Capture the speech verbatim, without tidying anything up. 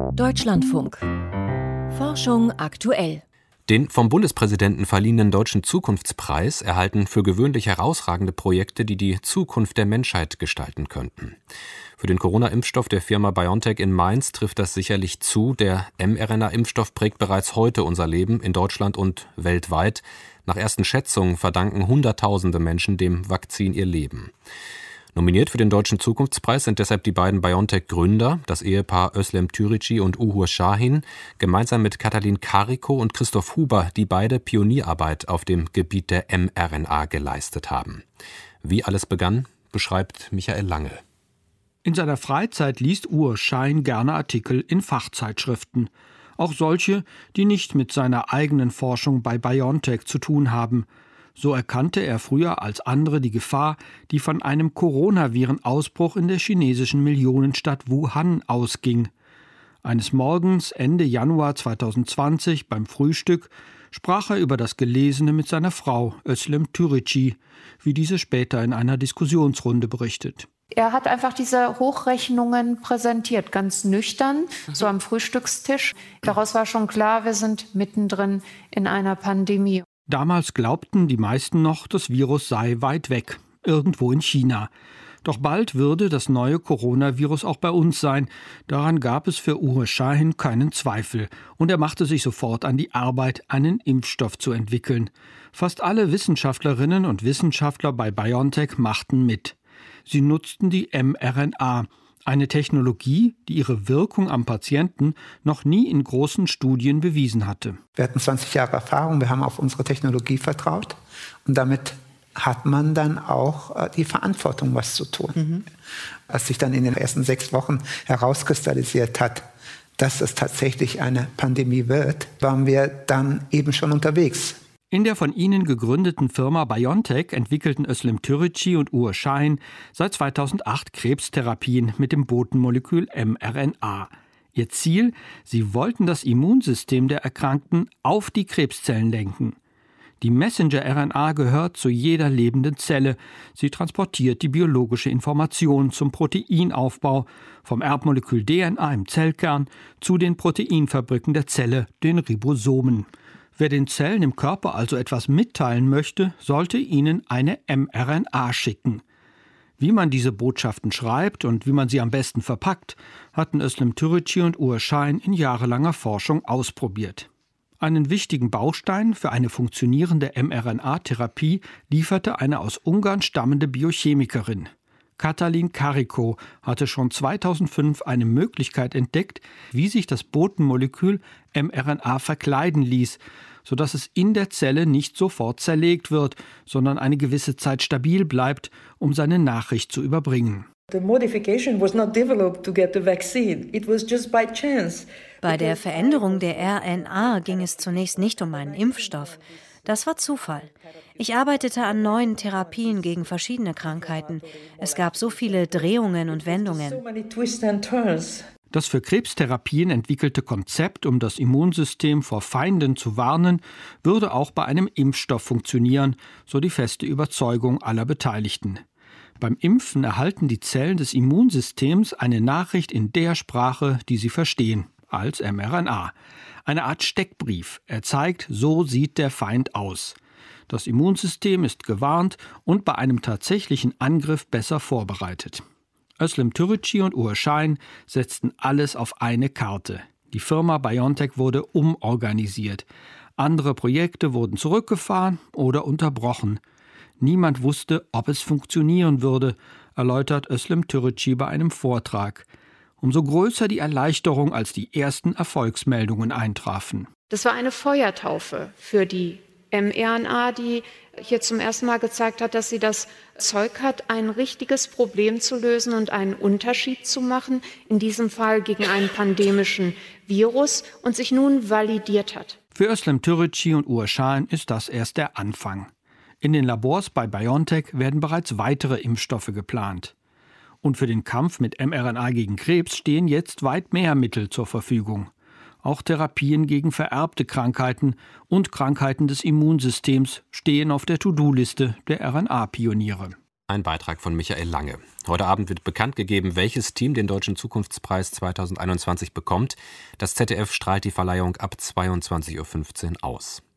Deutschlandfunk. Forschung aktuell. Den vom Bundespräsidenten verliehenen Deutschen Zukunftspreis erhalten für gewöhnlich herausragende Projekte, die die Zukunft der Menschheit gestalten könnten. Für den Corona-Impfstoff der Firma BioNTech in Mainz trifft das sicherlich zu. Der mRNA-Impfstoff prägt bereits heute unser Leben in Deutschland und weltweit. Nach ersten Schätzungen verdanken Hunderttausende Menschen dem Vakzin ihr Leben. Nominiert für den Deutschen Zukunftspreis sind deshalb die beiden BioNTech-Gründer, das Ehepaar Özlem Türeci und Uğur Şahin, gemeinsam mit Katalin Karikó und Christoph Huber, die beide Pionierarbeit auf dem Gebiet der mRNA geleistet haben. Wie alles begann, beschreibt Michael Lange. In seiner Freizeit liest Uğur Şahin gerne Artikel in Fachzeitschriften. Auch solche, die nicht mit seiner eigenen Forschung bei BioNTech zu tun haben. So erkannte er früher als andere die Gefahr, die von einem Coronavirenausbruch in der chinesischen Millionenstadt Wuhan ausging. Eines Morgens Ende Januar zweitausendzwanzig beim Frühstück sprach er über das Gelesene mit seiner Frau Özlem Türeci, wie diese später in einer Diskussionsrunde berichtet. Er hat einfach diese Hochrechnungen präsentiert, ganz nüchtern, so am Frühstückstisch. Daraus war schon klar, wir sind mittendrin in einer Pandemie. Damals glaubten die meisten noch, das Virus sei weit weg, irgendwo in China. Doch bald würde das neue Coronavirus auch bei uns sein. Daran gab es für Uğur Şahin keinen Zweifel. Und er machte sich sofort an die Arbeit, einen Impfstoff zu entwickeln. Fast alle Wissenschaftlerinnen und Wissenschaftler bei BioNTech machten mit. Sie nutzten die mRNA, eine Technologie, die ihre Wirkung am Patienten noch nie in großen Studien bewiesen hatte. Wir hatten zwanzig Jahre Erfahrung, wir haben auf unsere Technologie vertraut und damit hat man dann auch die Verantwortung, was zu tun. Mhm. Als sich dann in den ersten sechs Wochen herauskristallisiert hat, dass es tatsächlich eine Pandemie wird, waren wir dann eben schon unterwegs. In der von ihnen gegründeten Firma BioNTech entwickelten Özlem Türeci und Uğur Şahin seit zweitausendacht Krebstherapien mit dem Botenmolekül mRNA. Ihr Ziel: Sie wollten das Immunsystem der Erkrankten auf die Krebszellen lenken. Die Messenger-R N A gehört zu jeder lebenden Zelle. Sie transportiert die biologische Information zum Proteinaufbau, vom Erbmolekül D N A im Zellkern zu den Proteinfabriken der Zelle, den Ribosomen. Wer den Zellen im Körper also etwas mitteilen möchte, sollte ihnen eine mRNA schicken. Wie man diese Botschaften schreibt und wie man sie am besten verpackt, hatten Özlem Türeci und Uğur Şahin in jahrelanger Forschung ausprobiert. Einen wichtigen Baustein für eine funktionierende mRNA-Therapie lieferte eine aus Ungarn stammende Biochemikerin. Katalin Karikó hatte schon zweitausendfünf eine Möglichkeit entdeckt, wie sich das Botenmolekül mRNA verkleiden ließ, sodass es in der Zelle nicht sofort zerlegt wird, sondern eine gewisse Zeit stabil bleibt, um seine Nachricht zu überbringen. Bei der Veränderung der R N A ging es zunächst nicht um einen Impfstoff. Das war Zufall. Ich arbeitete an neuen Therapien gegen verschiedene Krankheiten. Es gab so viele Drehungen und Wendungen. Das für Krebstherapien entwickelte Konzept, um das Immunsystem vor Feinden zu warnen, würde auch bei einem Impfstoff funktionieren, so die feste Überzeugung aller Beteiligten. Beim Impfen erhalten die Zellen des Immunsystems eine Nachricht in der Sprache, die sie verstehen, als mRNA. Eine Art Steckbrief. Er zeigt, so sieht der Feind aus. Das Immunsystem ist gewarnt und bei einem tatsächlichen Angriff besser vorbereitet. Özlem Türeci und Uğur Şahin setzten alles auf eine Karte. Die Firma BioNTech wurde umorganisiert. Andere Projekte wurden zurückgefahren oder unterbrochen. Niemand wusste, ob es funktionieren würde, erläutert Özlem Türeci bei einem Vortrag. Umso größer die Erleichterung, als die ersten Erfolgsmeldungen eintrafen. Das war eine Feuertaufe für die mRNA, die hier zum ersten Mal gezeigt hat, dass sie das Zeug hat, ein richtiges Problem zu lösen und einen Unterschied zu machen, in diesem Fall gegen einen pandemischen Virus, und sich nun validiert hat. Für Özlem Türeci und Uğur Şahin ist das erst der Anfang. In den Labors bei BioNTech werden bereits weitere Impfstoffe geplant. Und für den Kampf mit mRNA gegen Krebs stehen jetzt weit mehr Mittel zur Verfügung. Auch Therapien gegen vererbte Krankheiten und Krankheiten des Immunsystems stehen auf der To-Do-Liste der R N A-Pioniere. Ein Beitrag von Michael Lange. Heute Abend wird bekannt gegeben, welches Team den Deutschen Zukunftspreis zweitausendeinundzwanzig bekommt. Das Z D F strahlt die Verleihung ab zweiundzwanzig Uhr fünfzehn aus.